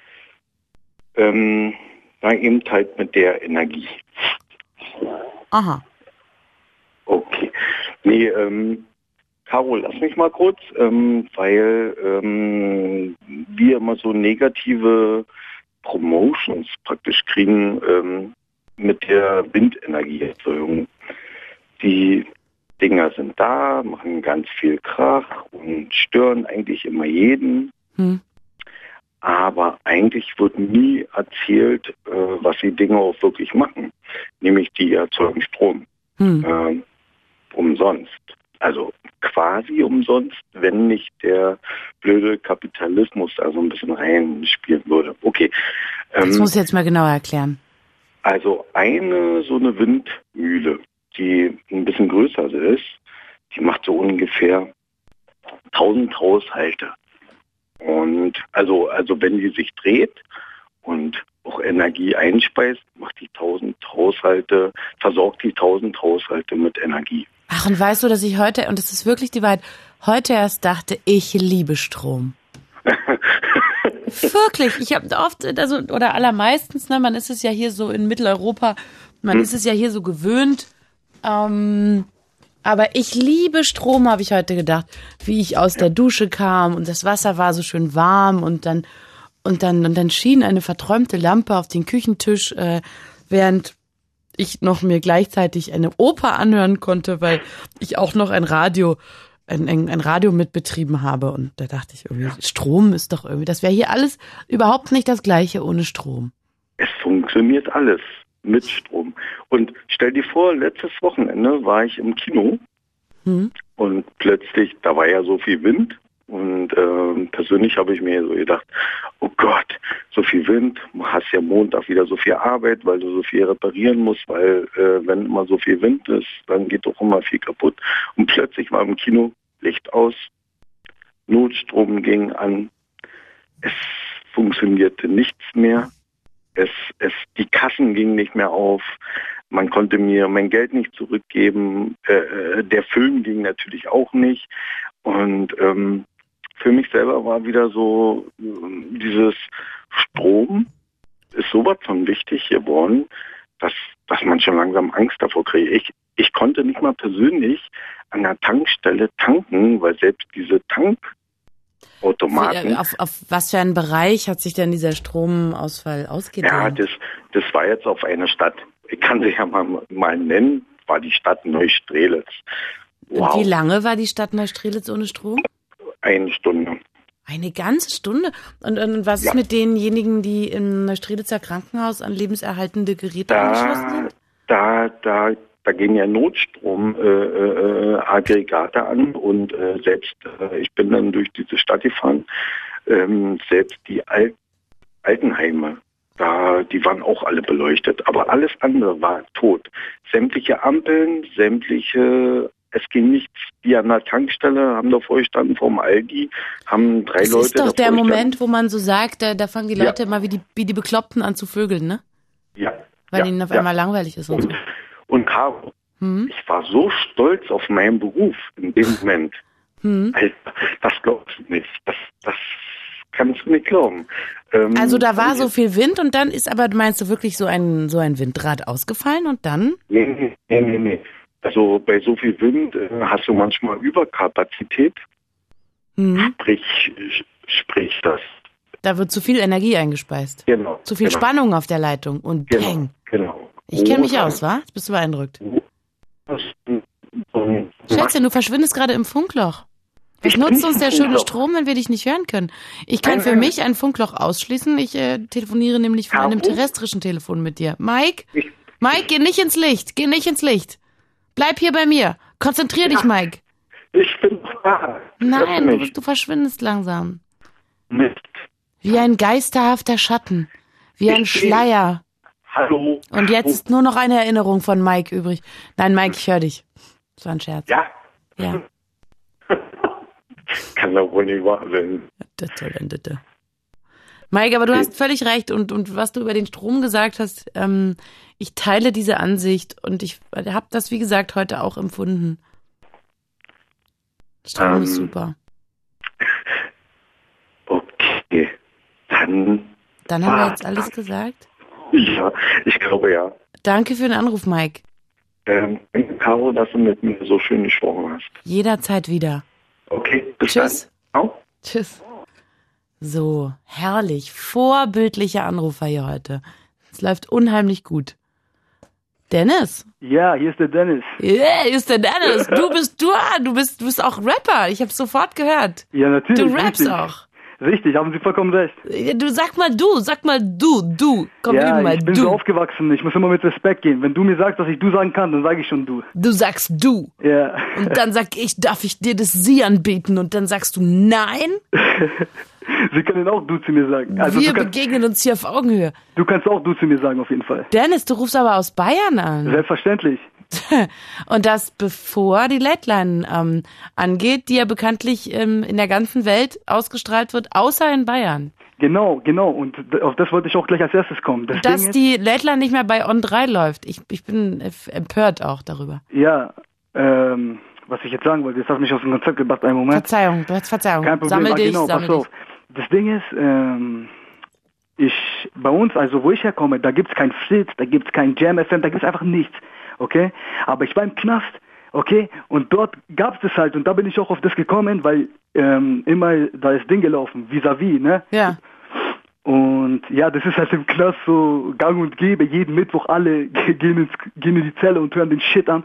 Na, eben halt mit der Energie. Aha. Okay. Nee, Caro, lass mich mal kurz, weil wir immer so negative Promotions praktisch kriegen mit der Windenergieerzeugung. Die Dinger sind da, machen ganz viel Krach und stören eigentlich immer jeden. Aber eigentlich wird nie erzählt, was die Dinger auch wirklich machen. Nämlich die erzeugen Strom. Umsonst. Also quasi umsonst, wenn nicht der blöde Kapitalismus da so ein bisschen reinspielen würde. Okay. Das muss ich jetzt mal genauer erklären. Also so eine Windmühle, die ein bisschen größer ist, die macht so ungefähr 1000 Haushalte. Und also wenn die sich dreht und auch Energie einspeist, versorgt die 1000 Haushalte mit Energie. Ach, und weißt du, dass ich heute, und das ist wirklich die Wahrheit, heute erst dachte, ich liebe Strom. Wirklich, ich habe oft, oder allermeistens, man ist es ja hier so in Mitteleuropa, man ist es ja hier so gewöhnt, aber ich liebe Strom, habe ich heute gedacht, wie ich aus der Dusche kam und das Wasser war so schön warm und dann schien eine verträumte Lampe auf den Küchentisch, während ich noch mir gleichzeitig eine Oper anhören konnte, weil ich auch noch ein Radio mitbetrieben habe. Und da dachte ich irgendwie, Strom ist doch irgendwie, das wäre hier alles überhaupt nicht das Gleiche ohne Strom. Es funktioniert alles mit Strom. Und stell dir vor, letztes Wochenende war ich im Kino und plötzlich, da war ja so viel Wind. Und persönlich habe ich mir so gedacht, oh Gott, so viel Wind, du hast ja Montag wieder so viel Arbeit, weil du so viel reparieren musst, weil wenn immer so viel Wind ist, dann geht doch immer viel kaputt. Und plötzlich war im Kino Licht aus, Notstrom ging an, es funktionierte nichts mehr, die Kassen gingen nicht mehr auf, man konnte mir mein Geld nicht zurückgeben, der Film ging natürlich auch nicht. Und für mich selber war wieder so, dieses Strom ist sowas von wichtig geworden, dass man schon langsam Angst davor kriegt. Ich konnte nicht mal persönlich an der Tankstelle tanken, weil selbst diese Tankautomaten... Auf was für einen Bereich hat sich denn dieser Stromausfall ausgedehnt? Ja, das war jetzt auf eine Stadt. Ich kann sie ja mal nennen, war die Stadt Neustrelitz. Wow. Und wie lange war die Stadt Neustrelitz ohne Strom? 1 Stunde. Eine ganze Stunde? Und was ist mit denjenigen, die im Neustrelitzer Krankenhaus an lebenserhaltende Geräte angeschlossen sind? Da gehen ja Notstromaggregate an und selbst, ich bin dann durch diese Stadt gefahren, selbst die Altenheime, die waren auch alle beleuchtet, aber alles andere war tot. Sämtliche Ampeln, es ging nichts. Die an der Tankstelle haben davor gestanden, vorm Aldi, haben 3 Leute. Das ist doch der Moment, wo man so sagt, da fangen die Leute immer wie die Bekloppten an zu vögeln, ne? Ja. Weil ihnen auf einmal langweilig ist und so. Und Caro, ich war so stolz auf meinen Beruf in dem Moment. Alter, das glaubst du nicht. Das kannst du nicht glauben. Also da war so viel Wind und dann ist aber, meinst du wirklich so ein Windrad ausgefallen und dann? Nee. Also bei so viel Wind hast du manchmal Überkapazität. Sprich das. Da wird zu viel Energie eingespeist. Genau. Zu viel Spannung auf der Leitung und peng. Genau. Ich kenne mich aus, wa? Jetzt bist du beeindruckt. Schätzchen, du verschwindest gerade im Funkloch. Was nutzt uns der schöne Strom, wenn wir dich nicht hören können? Ich kann für mich ein Funkloch ausschließen. Ich telefoniere nämlich von einem terrestrischen Telefon mit dir. Mike, geh nicht ins Licht. Bleib hier bei mir. Konzentrier dich, Mike. Ich bin da. Nein, du verschwindest langsam. Mist. Wie ein geisterhafter Schatten. Wie ein Schleier. Hallo. Und jetzt ist nur noch eine Erinnerung von Mike übrig. Nein, Mike, ich höre dich. Das war ein Scherz. Ja? Ja. Kann doch wohl nicht wahr sein. Mike, aber du hast völlig recht. Und was du über den Strom gesagt hast, ich teile diese Ansicht und ich habe das, wie gesagt, heute auch empfunden. Strom ist super. Okay, dann haben wir jetzt alles gesagt? Ja, ich glaube ja. Danke für den Anruf, Mike. Caro, dass du mit mir so schön gesprochen hast. Jederzeit wieder. Okay, bis Tschüss. dann. Au. Tschüss. So, herrlich. Vorbildlicher Anrufer hier heute. Es läuft unheimlich gut. Dennis? Ja, hier ist der Dennis. Yeah, hier ist der Dennis. Du bist auch Rapper. Ich hab's sofort gehört. Ja, natürlich. Du rappst richtig. auch. Richtig, haben Sie vollkommen recht. Du sag mal du. Komm, ja, üben mal ich bin du. so aufgewachsen, ich muss immer mit Respekt gehen. Wenn du mir sagst, dass ich du sagen kann, dann sage ich schon du. Du sagst du. Ja. Und dann sag ich, darf ich dir das Sie anbieten? Und dann sagst du nein? Sie können auch du zu mir sagen. Also wir begegnen uns hier auf Augenhöhe. Du kannst auch du zu mir sagen, auf jeden Fall. Dennis, du rufst aber aus Bayern an. Selbstverständlich. Und das bevor die Late Line angeht, die ja bekanntlich in der ganzen Welt ausgestrahlt wird, außer in Bayern. Genau. Und auf das wollte ich auch gleich als erstes kommen. Dass die Late Line nicht mehr bei On 3 läuft. Ich bin empört auch darüber. Ja, was ich jetzt sagen wollte, jetzt hast du mich aus dem Konzept gebracht, einen Moment. Verzeihung. Kein Problem. Sammel dich, Genau, pass auf. Das Ding ist, bei uns, also wo ich herkomme, da gibt's kein Fritz, da gibt's kein Jam FM, da gibt's einfach nichts, okay? Aber ich war im Knast, okay? Und dort gab's das halt und da bin ich auch auf das gekommen, weil immer da ist Ding gelaufen, vis-à-vis, ne? Ja. Und ja, das ist halt im Knast so gang und gäbe, jeden Mittwoch alle gehen in die Zelle und hören den Shit an.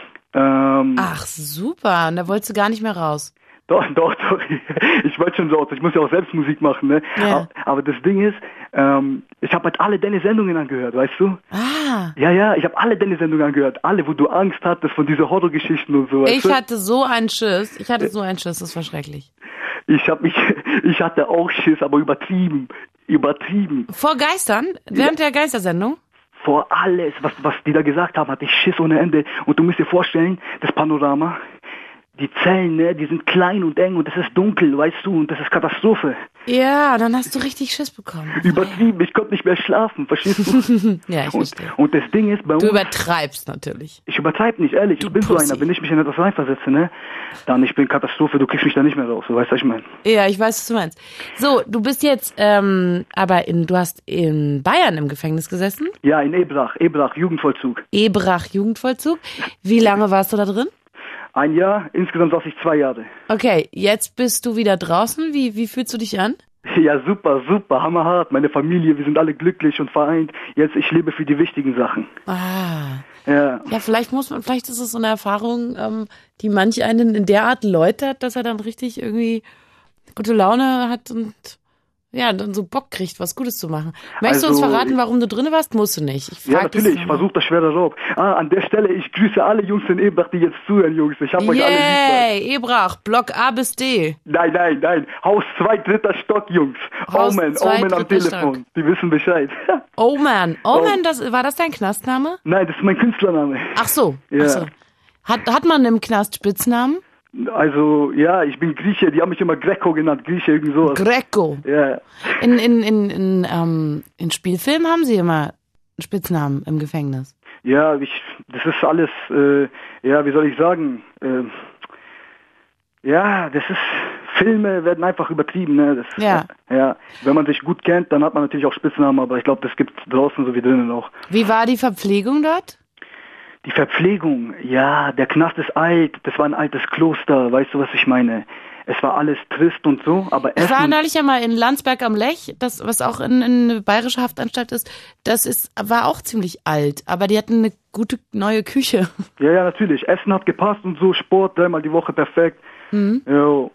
Ach, super, und da wolltest du gar nicht mehr raus. Doch. Ich wollte schon so, ich muss ja auch selbst Musik machen, ne? Ja. Aber das Ding ist, ich habe halt alle deine Sendungen angehört, weißt du? Ah. Ja, ich habe alle deine Sendungen angehört. Alle, wo du Angst hattest von dieser Horrorgeschichten und so. Ich hatte so einen Schiss, das war schrecklich. Ich hatte auch Schiss, aber übertrieben. Vor Geistern? Während der Geistersendung? Vor alles, was die da gesagt haben, hatte ich Schiss ohne Ende. Und du musst dir vorstellen, das Panorama, die Zellen, ne, die sind klein und eng und es ist dunkel, weißt du, und das ist Katastrophe. Ja, dann hast du richtig Schiss bekommen. Übertrieben, ich konnte nicht mehr schlafen, verstehst du? Ja, ich verstehe. Und das Ding ist bei uns... Du übertreibst natürlich. Ich übertreibe nicht, ehrlich, ich bin so einer, wenn ich mich in etwas reinversetze, ne, dann ich bin Katastrophe, du kriegst mich da nicht mehr raus, so, weißt du, was ich meine? Ja, ich weiß, was du meinst. So, du bist jetzt, aber du hast in Bayern im Gefängnis gesessen? Ja, in Ebrach, Jugendvollzug. Jugendvollzug. Wie lange warst du da drin? Ein Jahr, insgesamt saß ich 2 Jahre. Okay, jetzt bist du wieder draußen. Wie fühlst du dich an? Ja, super, hammerhart. Meine Familie, wir sind alle glücklich und vereint. Jetzt, ich lebe für die wichtigen Sachen. Ah. Ja. Ja, vielleicht ist es so eine Erfahrung, die manch einen in der Art läutert, dass er dann richtig irgendwie gute Laune hat und ja, dann so Bock kriegt, was Gutes zu machen. Möchtest du uns verraten, warum du drin warst? Musst du nicht. Ja, natürlich, ich versuche das schwere Raub. An der Stelle, ich grüße alle Jungs in Ebrach, die jetzt zuhören, Jungs. Ich hab euch alle lieb. Yay, Ebrach, Block A bis D. Nein. Haus 2, 3. Stock, Jungs. Omen am Telefon. Stock. Die wissen Bescheid. Omen, war das dein Knastname? Nein, das ist mein Künstlername. Ach so. Ja. Hat man im Knast Spitznamen? Also, ja, ich bin Grieche, die haben mich immer Greco genannt, Grieche, irgend sowas. Greco. Ja. In Spielfilmen haben sie immer einen Spitznamen im Gefängnis. Ja, das ist alles, wie soll ich sagen, Ja, das ist, Filme werden einfach übertrieben, ne? Das, Ja. Ja, wenn man sich gut kennt, dann hat man natürlich auch Spitznamen, aber ich glaube, das gibt's draußen so wie drinnen auch. Wie war die Verpflegung dort? Die Verpflegung, ja, der Knast ist alt, das war ein altes Kloster, weißt du, was ich meine? Es war alles trist und so, aber Ich war Essen... neulich ja mal in Landsberg am Lech, das, was auch in eine bayerische Haftanstalt ist, war auch ziemlich alt, aber die hatten eine gute neue Küche. Ja, natürlich, Essen hat gepasst und so, Sport, 3-mal die Woche, perfekt. Jo.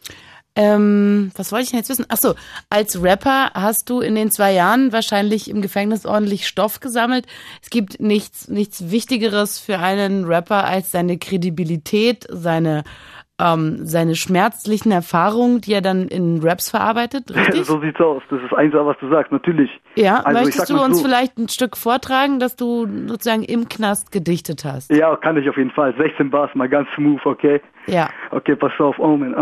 Was wollte ich denn jetzt wissen? Ach so, als Rapper hast du in den 2 Jahren wahrscheinlich im Gefängnis ordentlich Stoff gesammelt. Es gibt nichts Wichtigeres für einen Rapper als seine Kredibilität, seine schmerzlichen Erfahrungen, die er dann in Raps verarbeitet, richtig? So sieht's aus, das ist eins, was du sagst, natürlich. Ja, Also, möchtest du uns vielleicht ein Stück vortragen, dass du sozusagen im Knast gedichtet hast? Ja, kann ich auf jeden Fall. 16 Bars, mal ganz smooth, okay? Ja. Okay, pass auf, Omen,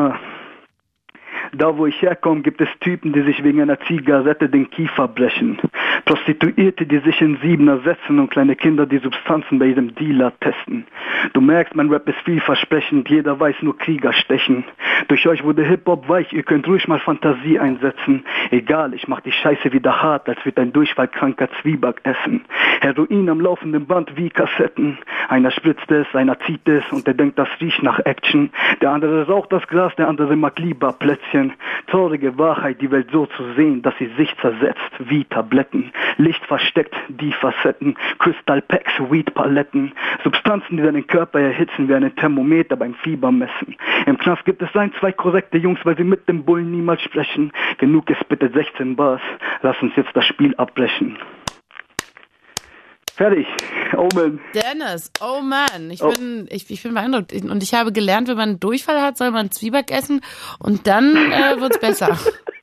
Da, wo ich herkomme, gibt es Typen, die sich wegen einer Zigarette den Kiefer brechen. Prostituierte, die sich in 7er setzen und kleine Kinder, die Substanzen bei jedem Dealer testen. Du merkst, mein Rap ist vielversprechend, jeder weiß nur Krieger stechen. Durch euch wurde Hip-Hop weich, ihr könnt ruhig mal Fantasie einsetzen. Egal, ich mach die Scheiße wieder hart, als wird ein durchfallkranker Zwieback essen. Heroin am laufenden Band wie Kassetten. Einer spritzt es, einer zieht es und der denkt, das riecht nach Action. Der andere raucht das Gras, der andere mag lieber Plätzchen. Traurige Wahrheit, die Welt so zu sehen, dass sie sich zersetzt wie Tabletten. Licht versteckt, die Facetten, Crystal Packs, Weed-Paletten, Substanzen, die deinen Körper erhitzen, wie ein Thermometer beim Fiebermessen. Im Knast gibt es 2 korrekte Jungs, weil sie mit dem Bullen niemals sprechen. Genug ist bitte 16 Bars, lass uns jetzt das Spiel abbrechen. Fertig. Omen. Dennis, oh Mann, ich bin beeindruckt. Und ich habe gelernt, wenn man einen Durchfall hat, soll man Zwieback essen und dann wird's besser.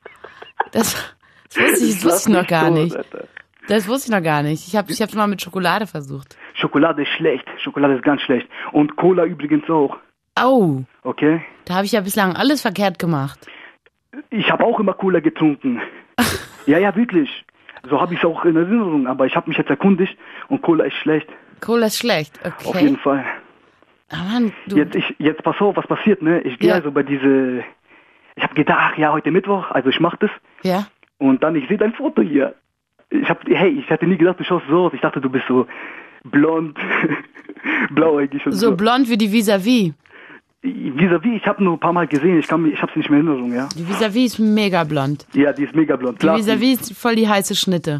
Das wusste ich noch gar nicht. Das wusste ich noch gar nicht. Ich hab's mal mit Schokolade versucht. Schokolade ist schlecht. Schokolade ist ganz schlecht. Und Cola übrigens auch. Au. Okay. Da habe ich ja bislang alles verkehrt gemacht. Ich habe auch immer Cola getrunken. Ja, wirklich. So habe ich es auch in Erinnerung, aber ich habe mich jetzt erkundigt und Cola ist schlecht. Cola ist schlecht, okay. Auf jeden Fall. Ah, Mann, Jetzt pass auf, was passiert, ne? Ich gehe also bei ich habe gedacht, ja, heute Mittwoch, also ich mache das. Ja. Und dann, ich sehe dein Foto hier. Ich hätte nie gedacht, du schaust so aus. Ich dachte, du bist so blond, blauäugig und so. So blond wie die Vis-à-vis. Vis-à-vis, ich habe nur ein paar Mal gesehen, ich habe sie nicht mehr in Erinnerung, ja. Die Vis-à-vis ist mega blond. Ja, die ist mega blond. Die Vis-à-vis ist voll die heiße Schnitte.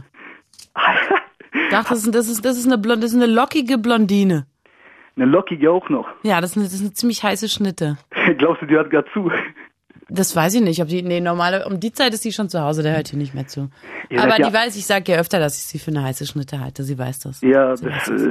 Ich dachte, das ist eine lockige Blondine. Eine lockige auch noch. Ja, das ist eine ziemlich heiße Schnitte. Glaubst du, die hört gerade zu? Das weiß ich nicht, um die Zeit ist sie schon zu Hause, der hört hier nicht mehr zu. Ja, aber die weiß, ich sage ja öfter, dass ich sie für eine heiße Schnitte halte, sie weiß das. Ja, das ist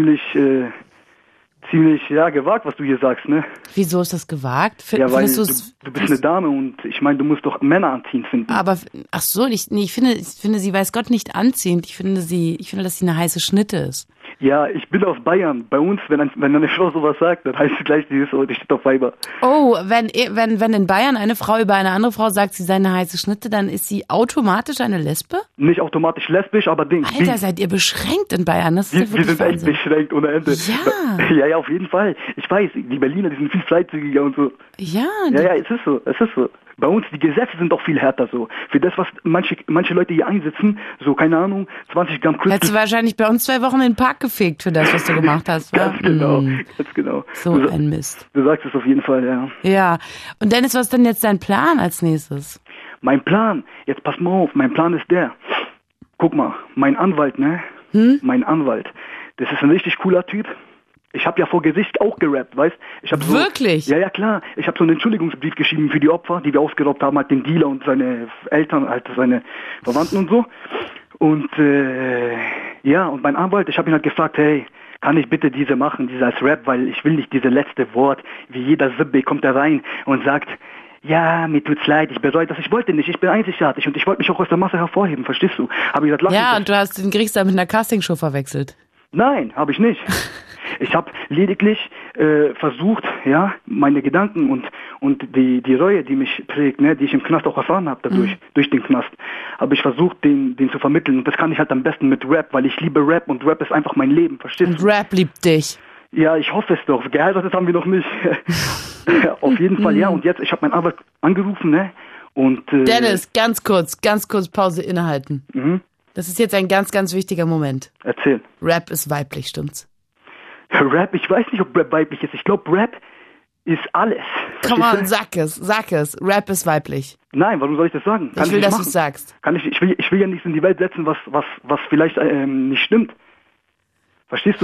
ziemlich gewagt, was du hier sagst, ne? Wieso ist das gewagt? Ja, weil du bist eine Dame und ich meine, du musst doch Männer anziehen finden. Aber, ach so, ich finde, sie weiß Gott nicht anziehend. Ich finde, dass sie eine heiße Schnitte ist. Ja, ich bin aus Bayern. Bei uns, wenn eine Frau sowas sagt, dann heißt es gleich, die steht auf Weiber. Oh, wenn in Bayern eine Frau über eine andere Frau sagt, sie sei eine heiße Schnitte, dann ist sie automatisch eine Lesbe? Nicht automatisch lesbisch, aber Alter, seid ihr beschränkt in Bayern? Das ist wir sind echt beschränkt ohne Ende. Ja. Ja, auf jeden Fall. Ich weiß, die Berliner, die sind viel freizügiger und so. Ja. Ja, es ist so. Bei uns, die Gesetze sind auch viel härter so. Für das, was manche Leute hier einsetzen, so, keine Ahnung, 20 Gramm Crystal. Hättest du wahrscheinlich bei uns 2 Wochen in den Park gefegt für das, was du gemacht hast, wa? Ganz genau. So ein Mist. Du sagst es auf jeden Fall, ja. Ja. Und Dennis, was ist denn jetzt dein Plan als nächstes? Mein Plan? Jetzt pass mal auf, mein Plan ist der. Guck mal, mein Anwalt, ne? Mein Anwalt. Das ist ein richtig cooler Typ. Ich habe ja vor Gesicht auch gerappt, weißt? Wirklich? Ja, klar. Ich habe so einen Entschuldigungsbrief geschrieben für die Opfer, die wir ausgeraubt haben, halt den Dealer und seine Eltern, halt seine Verwandten und so. Und und mein Anwalt, ich habe ihn halt gefragt, hey, kann ich bitte diese als Rap, weil ich will nicht diese letzte Wort, wie jeder Sibbe kommt da rein und sagt, ja, mir tut's leid, ich bereue das, ich wollte nicht, ich bin einzigartig und ich wollte mich auch aus der Masse hervorheben, verstehst du? Hab ich gesagt, und du hast den Gerichtssaal mit einer Castingshow verwechselt. Nein, habe ich nicht. Ich habe lediglich versucht, ja, meine Gedanken und die Reue, die mich trägt, ne, die ich im Knast auch erfahren habe dadurch, durch den Knast, habe ich versucht, den zu vermitteln. Und das kann ich halt am besten mit Rap, weil ich liebe Rap und Rap ist einfach mein Leben, verstehst du? Und Rap liebt dich. Ja, ich hoffe es doch. Geheiratet haben wir noch nicht. Auf jeden Fall, ja. Und jetzt, ich habe meinen Anwalt angerufen, ne? Und Dennis, ganz kurz Pause innehalten. Mhm. Das ist jetzt ein ganz, ganz wichtiger Moment. Erzähl. Rap ist weiblich, stimmt's? Rap, ich weiß nicht, ob Rap weiblich ist. Ich glaube, Rap ist alles. Komm Verstehst on, du? sag es. Rap ist weiblich. Nein, warum soll ich das sagen? Ich will, dass du machen. es sagst. Ich will ja nichts in die Welt setzen, was vielleicht nicht stimmt. Verstehst du?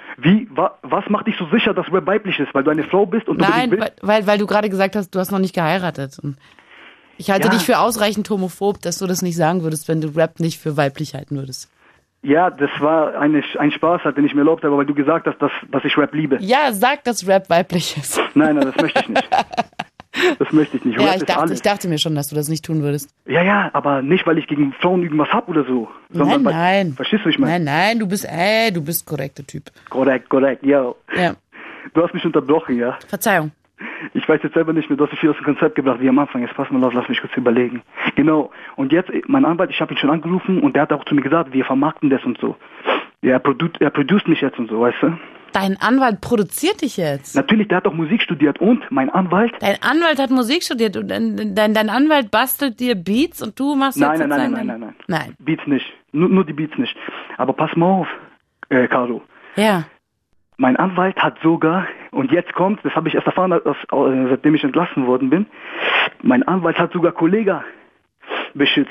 Was macht dich so sicher, dass Rap weiblich ist? Weil du eine Frau bist und Nein, willst? weil du gerade gesagt hast, du hast noch nicht geheiratet. Und ich halte dich für ausreichend homophob, dass du das nicht sagen würdest, wenn du Rap nicht für weiblich halten würdest. Ja, das war ein Spaß, den ich mir erlaubt habe, weil du gesagt hast, dass ich Rap liebe. Ja, sag, dass Rap weiblich ist. Nein, das möchte ich nicht. Das möchte ich nicht. Ja, Rap ich dachte mir schon, dass du das nicht tun würdest. Ja, aber nicht, weil ich gegen Frauen irgendwas hab oder so. Sondern Nein. Verstehst du, ich meine? Nein, du bist korrekter Typ. Korrekt, ja. Ja. Du hast mich unterbrochen, ja. Verzeihung. Ich weiß jetzt selber nicht mehr, du hast so viel aus dem Konzept gebracht wie am Anfang. Jetzt pass mal auf, lass mich kurz überlegen. Genau. Und jetzt, mein Anwalt, ich habe ihn schon angerufen und der hat auch zu mir gesagt, wir vermarkten das und so. Ja, er produziert mich jetzt und so, weißt du? Dein Anwalt produziert dich jetzt? Natürlich, der hat auch Musik studiert und mein Anwalt... Dein Anwalt hat Musik studiert und dein Anwalt bastelt dir Beats und du machst jetzt... Nein. Beats nicht. Nur die Beats nicht. Aber pass mal auf, Caro. Ja. Mein Anwalt hat sogar, und jetzt kommt, das habe ich erst erfahren, seitdem ich entlassen worden bin, mein Anwalt hat sogar Kollegen beschützt.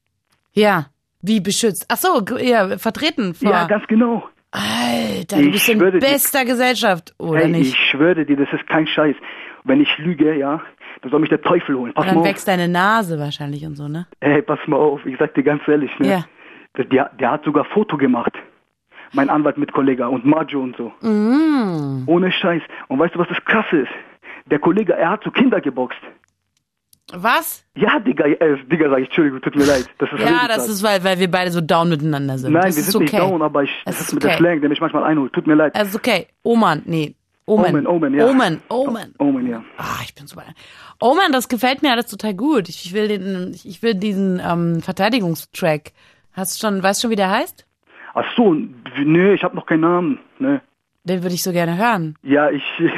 Ja, wie beschützt? Ach so, ja, vertreten. Ja, ganz genau. Alter, du bist in bester Gesellschaft, oder nicht? Ich schwöre dir, das ist kein Scheiß. Wenn ich lüge, ja, dann soll mich der Teufel holen. Pass dann mal auf. wächst deine Nase wahrscheinlich und so, ne? Ey, pass mal auf, ich sag dir ganz ehrlich, ne? Ja. Der hat sogar Foto gemacht. Mein Anwalt mit Kollege und Majo und so. Mm. Ohne Scheiß. Und weißt du, was das Krasse ist? Der Kollege, er hat so Kinder geboxt. Was? Ja, Digga, sag ich, Entschuldigung, tut mir leid. Das ist, weil wir beide so down miteinander sind. Nein, das wir sind nicht down, aber das ist mit der Slang, der mich manchmal einholt. Tut mir leid. Das ist okay. Omen, ja. Omen, ja. Ah, ich bin super. Omen, das gefällt mir alles total gut. Ich will diesen Verteidigungstrack. Weißt du schon, wie der heißt? Ach so, nö, ich habe noch keinen Namen, ne. Den würde ich so gerne hören. Ja,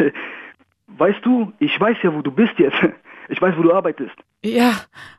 weißt du, ich weiß ja, wo du bist jetzt. Ich weiß, wo du arbeitest. Ja.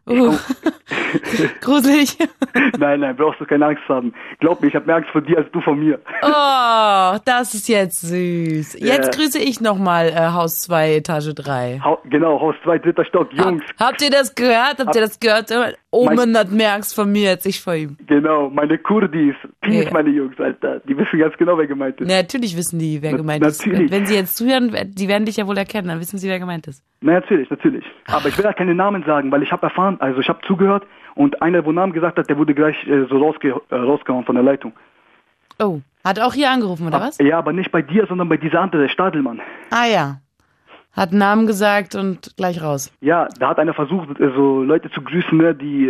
Gruselig. Nein, brauchst du keine Angst haben. Glaub mir, ich habe mehr Angst vor dir als du vor mir. Oh, das ist jetzt süß. Jetzt grüße ich nochmal Haus 2, Etage 3. Genau, Haus 2, 3. Stock, Jungs. Habt ihr das gehört? Omen hat mehr Angst vor mir als ich vor ihm. Genau, meine Kurdis. Peace, meine Jungs, Alter. Die wissen ganz genau, wer gemeint ist. Natürlich wissen die, wer gemeint ist. Wenn sie jetzt zuhören, die werden dich ja wohl erkennen, dann wissen sie, wer gemeint ist. Na, natürlich. Aber ich will ja keine Namen sagen, weil ich habe erfahren, also ich habe zugehört und einer, wo Namen gesagt hat, der wurde gleich so rausgehauen von der Leitung. Oh, hat auch hier angerufen, oder was? Ja, aber nicht bei dir, sondern bei dieser andere, der Stadelmann. Ah ja, hat Namen gesagt und gleich raus. Ja, da hat einer versucht, so Leute zu grüßen, ne, die,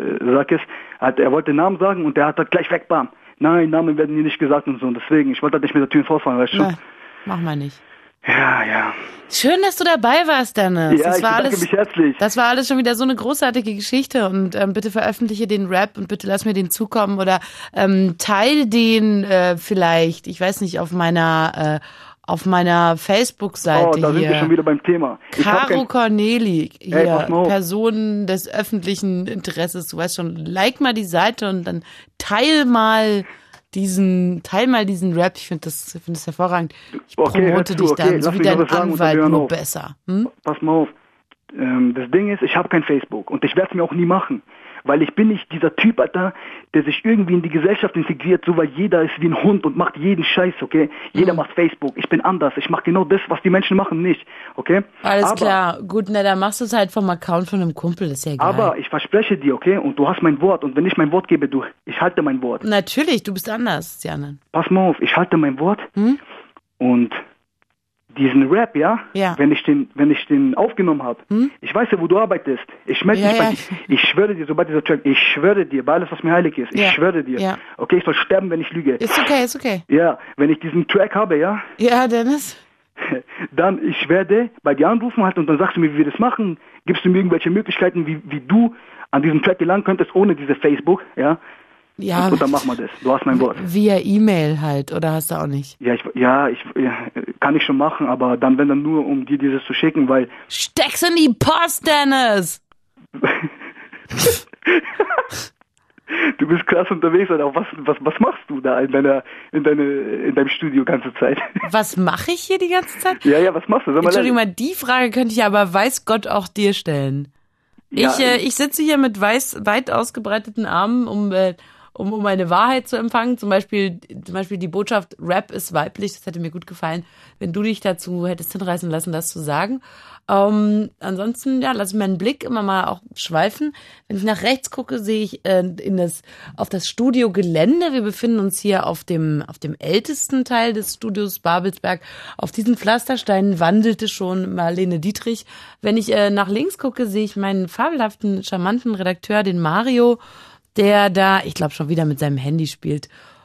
er wollte Namen sagen und der hat gleich weg, bam. Nein, Namen werden hier nicht gesagt und so. Und deswegen, ich wollte halt nicht mit der Tür ins Haus fahren, weißt du? Mach mal nicht. Ja. Schön, dass du dabei warst, Dennis. Ja, ich bedanke mich herzlich. Das war alles schon wieder so eine großartige Geschichte und bitte veröffentliche den Rap und bitte lass mir den zukommen oder teile den vielleicht, ich weiß nicht, auf meiner Facebook-Seite hier. Da sind wir schon wieder beim Thema. Caro Corneli, hier, Person des öffentlichen Interesses, du weißt schon, like mal die Seite und dann teil mal diesen Rap, ich finde das hervorragend. Ich promote dich dann, so wie dein Anwalt, nur besser. Pass mal auf, das Ding ist, ich habe kein Facebook und ich werde es mir auch nie machen. Weil ich bin nicht dieser Typ, Alter, der sich irgendwie in die Gesellschaft integriert, so weil jeder ist wie ein Hund und macht jeden Scheiß, okay? Jeder macht Facebook, ich bin anders, ich mache genau das, was die Menschen machen, nicht, okay? Alles klar, gut, dann machst du es halt vom Account von einem Kumpel, ist ja egal. Aber ich verspreche dir, okay? Und du hast mein Wort und wenn ich mein Wort gebe, ich halte mein Wort. Natürlich, du bist anders als die anderen. Pass mal auf, ich halte mein Wort und diesen Rap, ja? Wenn ich den aufgenommen habe, ich weiß ja, wo du arbeitest. Ich melde mich bei dir. Ich schwöre dir, sobald dieser Track, ich schwöre dir, bei alles, was mir heilig ist, ich schwöre dir. Ja. Okay, ich soll sterben, wenn ich lüge. Ist okay. Ja, wenn ich diesen Track habe, ja? Ja, Dennis? Dann, ich werde bei dir anrufen halt und dann sagst du mir, wie wir das machen. Gibst du mir irgendwelche Möglichkeiten, wie du an diesem Track gelangen könntest, ohne diese Facebook, ja? Ja. Und dann machen wir das. Du hast mein Wort. Via E-Mail halt, oder hast du auch nicht? Ja, kann ich schon machen, aber dann, wenn dann nur, um dir dieses zu schicken, weil... Steck's in die Post, Dennis! Du bist krass unterwegs, oder was machst du da in deinem Studio ganze Zeit? Was mache ich hier die ganze Zeit? Ja, was machst du? Entschuldigung mal, die Frage könnte ich aber weiß Gott auch dir stellen. Ja, ich sitze hier mit weit ausgebreiteten Armen, um eine Wahrheit zu empfangen. Zum Beispiel die Botschaft, Rap ist weiblich. Das hätte mir gut gefallen, wenn du dich dazu hättest hinreißen lassen, das zu sagen. Ansonsten, ja, lass ich meinen Blick immer mal auch schweifen. Wenn ich nach rechts gucke, sehe ich auf das Studiogelände. Wir befinden uns hier auf dem ältesten Teil des Studios Babelsberg. Auf diesen Pflastersteinen wandelte schon Marlene Dietrich. Wenn ich nach links gucke, sehe ich meinen fabelhaften, charmanten Redakteur, den Mario, der da, ich glaube, schon wieder mit seinem Handy spielt.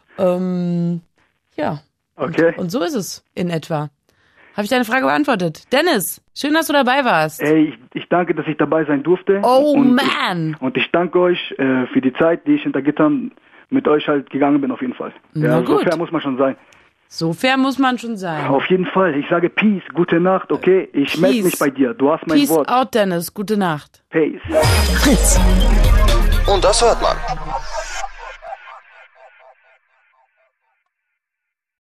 Ja. Okay. Und so ist es in etwa. Habe ich deine Frage beantwortet? Dennis, schön, dass du dabei warst. Ey, ich danke, dass ich dabei sein durfte. Oh, man. Und ich danke euch für die Zeit, die ich hinter Gittern mit euch halt gegangen bin, auf jeden Fall. Na gut. So fair muss man schon sein. So fair muss man schon sein. Auf jeden Fall. Ich sage Peace, gute Nacht, okay? Ich melde mich bei dir. Du hast mein Wort. Peace out, Dennis. Gute Nacht. Peace. Fritz. Und das hört man.